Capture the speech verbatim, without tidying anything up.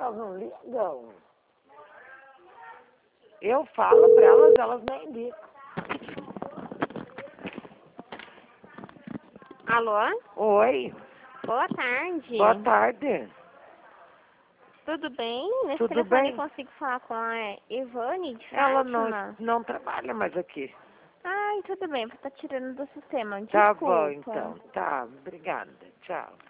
elas não ligam. Eu falo pra elas, elas nem ligam. Alô? Oi, Boa tarde. boa tarde. Tudo bem? Nesse Tudo telefone bem? eu consigo falar com a Ivone de Ela não, Fátima? não trabalha mais aqui. Ai, tudo bem, você tá tirando do sistema. Tá bom, Desculpa. então. Tá, obrigada. Tchau.